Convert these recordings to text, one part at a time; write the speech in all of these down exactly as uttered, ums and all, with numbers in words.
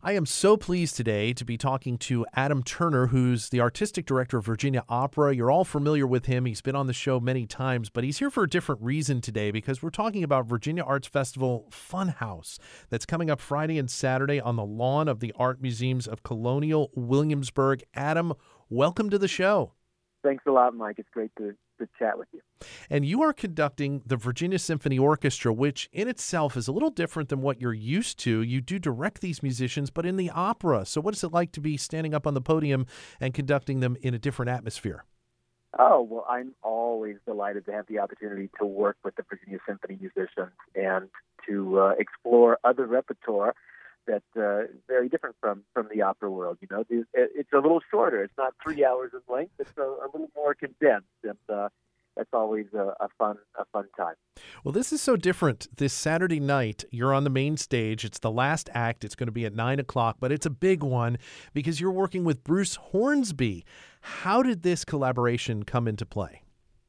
I am so pleased today to be talking to Adam Turner, who's the artistic director of Virginia Opera. You're all familiar with him. He's been on the show many times, but he's here for a different reason today because we're talking about Virginia Arts Festival Funhouse that's coming up Friday and Saturday on the lawn of the Art Museums of Colonial Williamsburg. Adam, welcome to the show. Thanks a lot, Mike. It's great to, to chat with you. And you are conducting the Virginia Symphony Orchestra, which in itself is a little different than what you're used to. You do direct these musicians, but in the opera. So what is it like to be standing up on the podium and conducting them in a different atmosphere? Oh, well, I'm always delighted to have the opportunity to work with the Virginia Symphony musicians and to uh, explore other repertoire that uh, is very different from, from the opera world. You know, it, it's a little shorter. It's not three hours in length. It's a, a little more condensed, and uh, that's always a, a fun a fun time. Well, this is so different. This Saturday night, you're on the main stage. It's the last act. It's going to be at nine o'clock, but it's a big one because you're working with Bruce Hornsby. How did this collaboration come into play?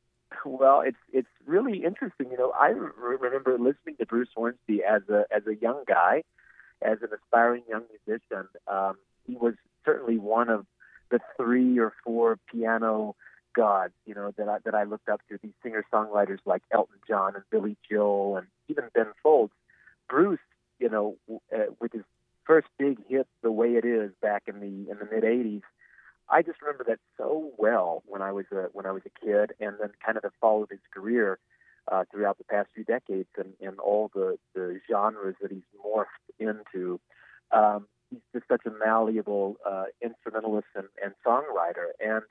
Well, it's it's really interesting. You know, I re- remember listening to Bruce Hornsby as a as a young guy. As an aspiring young musician, um, he was certainly one of the three or four piano gods, you know, that I, that I looked up to. These singer-songwriters like Elton John and Billy Joel and even Ben Folds. Bruce, you know, uh, with his first big hit, "The Way It Is," back in the in the mid eighties, I just remember that so well when I was a when I was a kid, and then kind of followed his career Uh, throughout the past few decades and, and all the, the genres that he's morphed into. Um, he's just such a malleable uh, instrumentalist and, and songwriter. And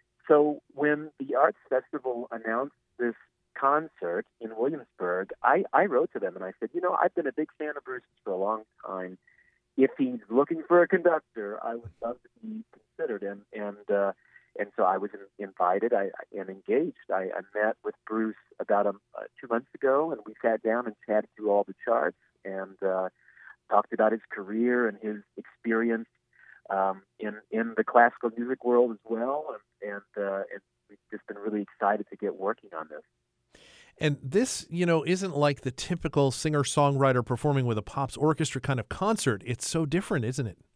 so when the Arts Festival announced this concert in Williamsburg, I, I wrote to them and I said, you know, I've been a big fan of Bruce's for a long time. If he's looking for a conductor, I would love to be considered. And, and uh, And so I was invited I, and engaged. I, I met with Bruce about um, uh, two months ago, and we sat down and chatted through all the charts and uh, talked about his career and his experience um, in in the classical music world as well. And, and, uh, and we've just been really excited to get working on this. And this, you know, isn't like the typical singer-songwriter performing with a Pops orchestra kind of concert. It's so different, isn't it?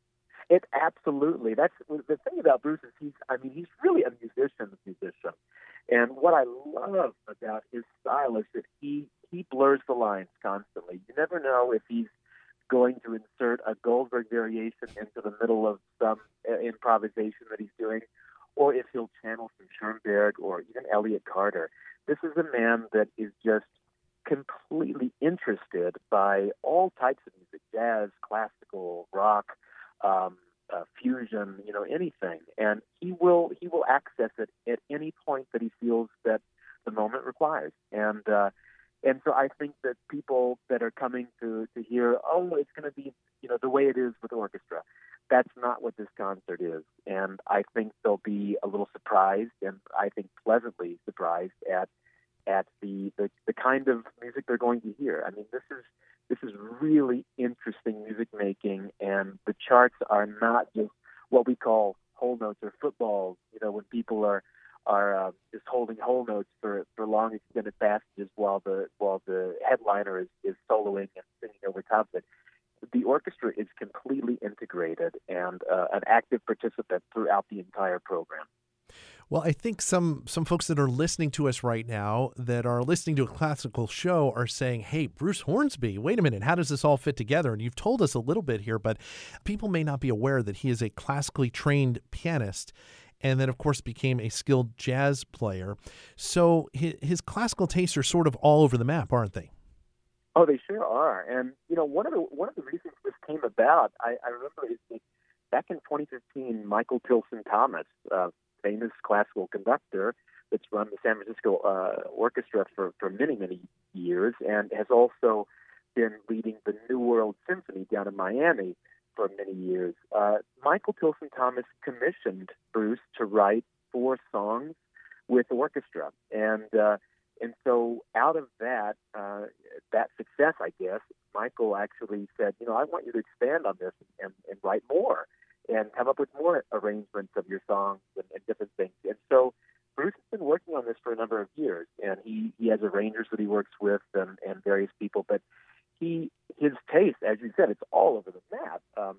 It absolutely. That's the thing about Bruce is he's. I mean, he's really a musician's musician, and what I love about his style is that he he blurs the lines constantly. You never know if he's going to insert a Goldberg variation into the middle of some uh, improvisation that he's doing, or if he'll channel some Schoenberg or even Elliott Carter. This is a man that is just completely interested by all types of music: jazz, classical, rock. Um, uh, fusion, you know, anything, and he will he will access it at any point that he feels that the moment requires. And uh, and so I think that people that are coming to to hear, oh, it's going to be, you know, the way it is with orchestra. That's not what this concert is, and I think they'll be a little surprised, and I think pleasantly surprised at at the the, the kind of music they're going to hear. I mean, this is. This is really interesting music making, and the charts are not just what we call whole notes or footballs. You know, when people are are uh, just holding whole notes for, for long extended passages while the while the headliner is, is soloing and singing over top of it. The orchestra is completely integrated and uh, an active participant throughout the entire program. Well, I think some some folks that are listening to us right now that are listening to a classical show are saying, hey, Bruce Hornsby, wait a minute, how does this all fit together? And you've told us a little bit here, but people may not be aware that he is a classically trained pianist and then, of course, became a skilled jazz player. So his, his classical tastes are sort of all over the map, aren't they? Oh, they sure are. And, you know, one of the one of the reasons this came about, I, I remember is back in twenty fifteen, Michael Tilson Thomas, uh, famous classical conductor that's run the San Francisco uh, Orchestra for, for many, many years and has also been leading the New World Symphony down in Miami for many years. Uh, Michael Tilson Thomas commissioned Bruce to write four songs with orchestra. And uh, and so out of that, uh, that success, I guess, Michael actually said, you know, I want you to expand on this and, and write more. And come up with more arrangements of your songs and, and different things. And so Bruce has been working on this for a number of years, and he, he has arrangers that he works with and, and various people. But he his taste, as you said, it's all over the map. Um,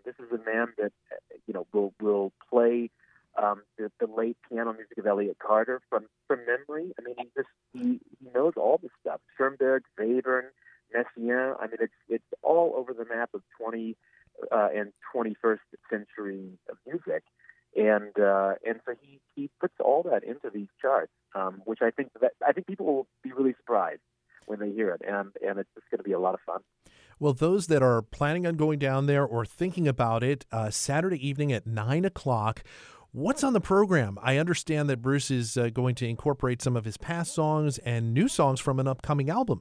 this is a man that you know will will play um, the, the late piano music of Elliott Carter from, from memory. I mean, he just he, he knows all this stuff. Schoenberg, Webern, Messiaen. I mean, it's it's all over the map of twenty uh, and twenty-first century music, and uh, and so he, he puts all that into these charts, um, which I think that I think people will be really surprised when they hear it, and and it's just going to be a lot of fun. Well, those that are planning on going down there or thinking about it, uh, Saturday evening at nine o'clock. What's on the program? I understand that Bruce is uh, going to incorporate some of his past songs and new songs from an upcoming album.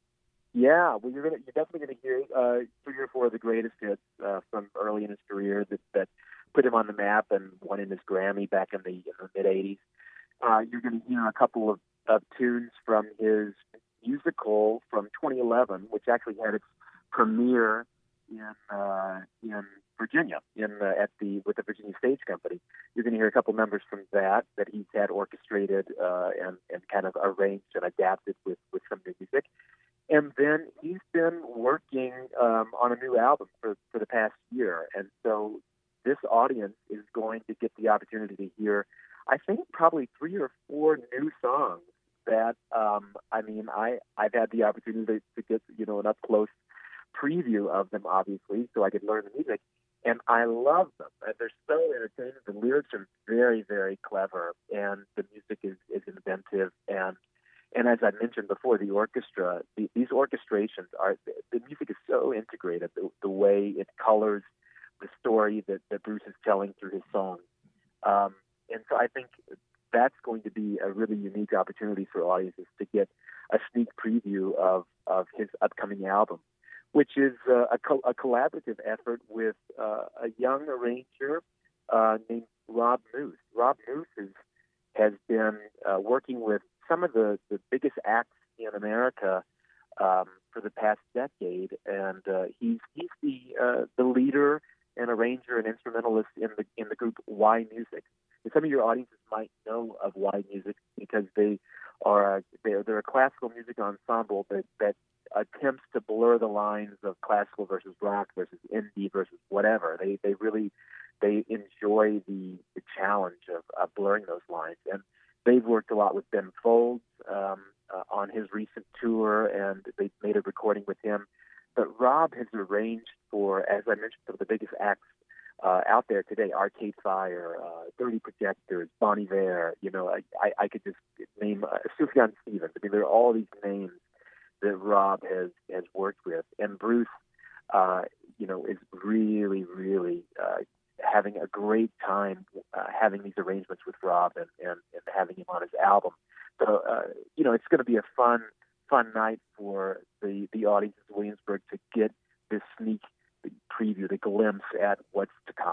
Yeah, well, you're gonna you're definitely going to hear uh, three or four of the greatest hits uh, from early in his career that, that put him on the map and won him his Grammy back in the, in the mid eighties. Uh, you're going to hear a couple of, of tunes from his musical from twenty eleven, which actually had its premiere in uh, in Virginia, in uh, at the with the Virginia Stage Company. You're going to hear a couple numbers from that that he's had orchestrated uh, and and kind of arranged and adapted with with some new music. And then he's been working um, on a new album for for the past year, and so this audience is going to get the opportunity to hear, I think, probably three or four new songs that um, I mean, I I've had the opportunity to get you know an up close preview of them, obviously, so I could learn the music. And I love them. They're so entertaining. The lyrics are very, very clever, and the music is, is inventive. And and as I mentioned before, the orchestra, the, these orchestrations are the, the music is so integrated. The, the way it colors the story that, that Bruce is telling through his songs, um, and so I think that's going to be a really unique opportunity for audiences to get a sneak preview of of his upcoming album, which is uh, a, co- a collaborative effort with uh, a young arranger uh, named Rob Moose. Rob Moose is, has been uh, working with some of the, the biggest acts in America um, for the past decade, and uh, he's he's the uh, the leader and arranger and instrumentalist in the in the group Y Music. And some of your audiences might know of Y Music because they are a, they're, they're a classical music ensemble that that attempts to blur the lines of classical versus rock versus indie versus whatever. They they really they enjoy the, the challenge of, of blurring those lines, and they've worked a lot with Ben Folds um, uh, on his recent tour, and they made a recording with him. But Rob has arranged for, as I mentioned, some of the biggest acts uh, out there today: Arcade Fire, uh, thirty Projectors, Bon Iver. You know, I, I, I could just name uh, Sufjan Stevens. I mean, there are all these names that Rob has, has worked with. And Bruce, uh, you know, is really, really uh, having a great time uh, having these arrangements with Rob and, and, and having him on his album. So, uh, you know, it's going to be a fun, fun night for the, the audience in Williamsburg to get this sneak preview, the glimpse at what's to come.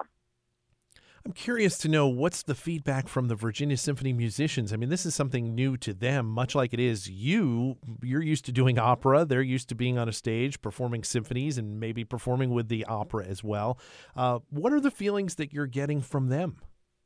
I'm curious to know what's the feedback from the Virginia Symphony musicians. I mean, this is something new to them, much like it is you. You're used to doing opera. They're used to being on a stage, performing symphonies, and maybe performing with the opera as well. Uh, what are the feelings that you're getting from them?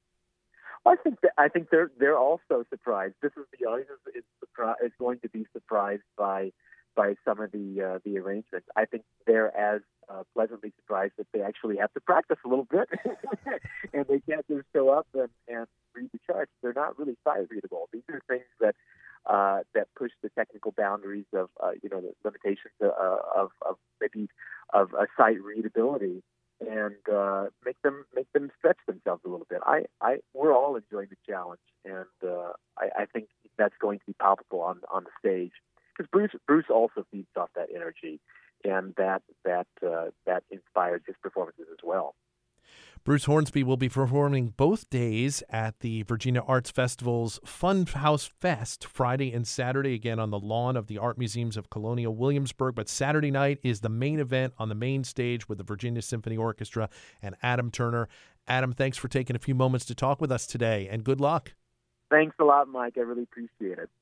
I think that, I think they're they're also surprised. This is the audience is, surpri- is going to be surprised by by some of the uh, the arrangements. I think they're as uh, pleasantly surprised that they actually have to practice a little bit, and they can't just show up and, and read the charts. They're not really sight readable. These are things that uh, that push the technical boundaries of uh, you know the limitations uh, of, of maybe of uh, sight readability, and uh, make them make them stretch themselves a little bit. I, I we're all enjoying the challenge, and uh, I, I think that's going to be palpable on on the stage. Because Bruce, Bruce also feeds off that energy, and that that uh, that inspires his performances as well. Bruce Hornsby will be performing both days at the Virginia Arts Festival's Fun House Fest, Friday and Saturday, again on the lawn of the Art Museums of Colonial Williamsburg. But Saturday night is the main event on the main stage with the Virginia Symphony Orchestra and Adam Turner. Adam, thanks for taking a few moments to talk with us today, and good luck. Thanks a lot, Mike. I really appreciate it.